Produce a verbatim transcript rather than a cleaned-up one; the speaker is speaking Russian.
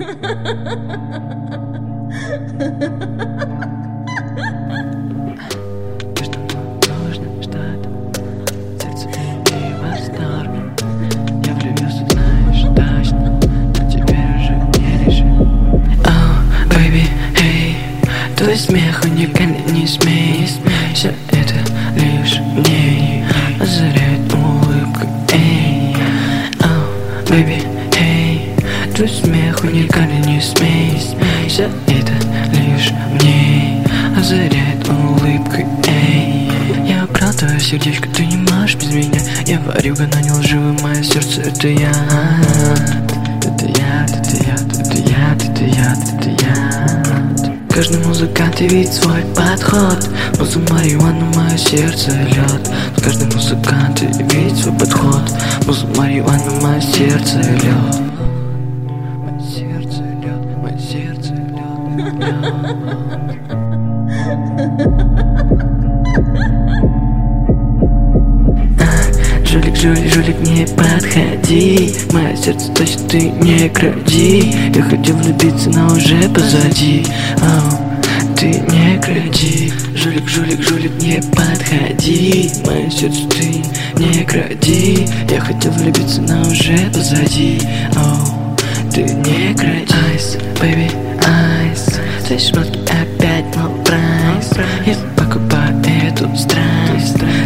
Нужно что-то, сердце не в восторге. Я влюбился, знаешь, точно, но теперь уже не решил. Oh, baby, hey, твой смех уникальный, не смей. Все это лишь мне озаряет улыбкой, эй. Oh, baby, hey, твой смех уникальный, не смей. Все это лишь мне озаряет улыбкой, эй. Я украл твое сердечко, ты не можешь без меня. Я ворюга, но не лживый, мое сердце это я. Это я, это я, это я, это я, это я. Каждый музыкант видит свой подход. Муза марихуана, мое сердце лед. Каждый музыкант видит свой подход. Муза марихуана, мое сердце лед. Мое сердце лед, мое сердце лед. Жулик, жулик, жулик, не подходи. Мое сердце точно ты не кради. Я хотел влюбиться, но уже позади. Оу, ты не кради. Жулик, жулик, жулик, не подходи. Мое сердце ты не кради. Я хотел влюбиться, но уже позади. Оу, ты не кради. Айс, baby, айс. Твои шмотки опять low price. Я покупаю эту страсть.